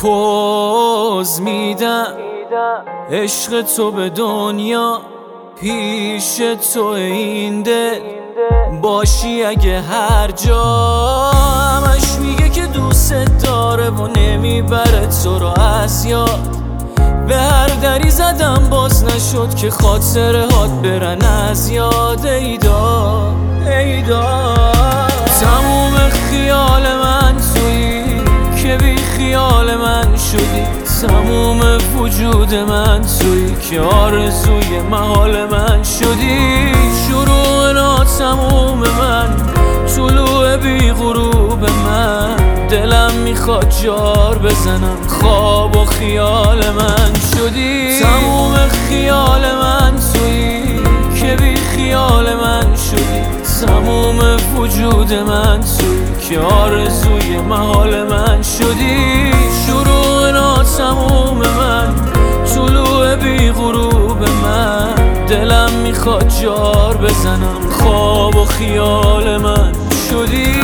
پوز میدم عشق تو به دنیا، پیش تو این دل باشی اگه هر جا. همش میگه که دوست داره و نمیبره تو رو از یاد. به هر دری زدم باز نشد که خاطرهات برن از یاد. ایدا تموم خیال من تویی که بی خیال من شدی. تموم وجود من تویی که آرزوی محال من شدی. شروع ناتموم من، طلوع بی غروب من. دلم میخواد جار بزنم، خواب و خیال من شدی. تموم خیال من تویی که بی خیال من شدی. تموم وجود من تویی که آرزوی محال من شدی. شروع ناتموم من، طلوع بی غروب من. دلم میخواد جار بزنم، خواب و خیال من شدی.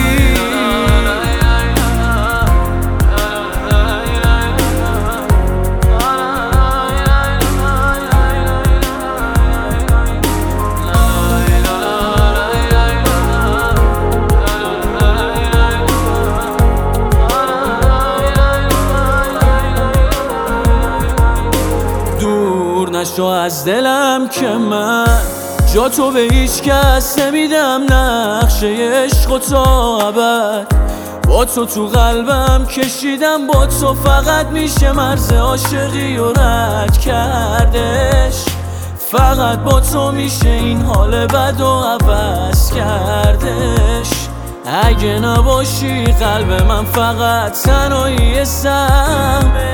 نشو از دلم که من جا تو به هیچ کس نمیدم. نقشه عشق و تا ابد با تو قلبم کشیدم. با تو فقط میشه مرز عاشقی و رد کردش. فقط با تو میشه این حال بد و عوض کردش. اگه نباشی قلب من فقط تنهایی سهمه.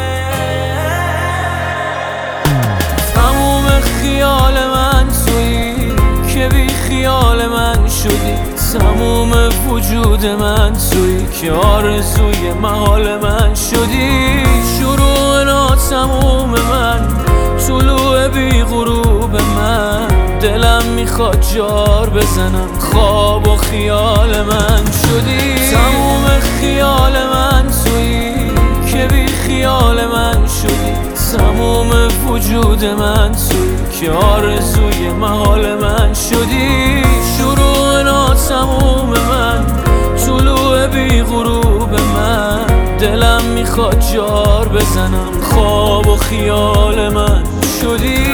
خیال من تویی که بی خیال من شدی. تموم وجود من تویی که آرزوی محال من شدی. شروع ناتموم من، طلوع بی غروب من. دلم میخواد جار بزنم، خواب و خیال من شدی. تموم خیال من تویی که بی خیال من شدی. تموم وجود من تویی که آرزوی محال من شدی. شروع ناتموم من، طلوع بی غروب من. دلم میخواد جار بزنم، خواب و خیال من شدی.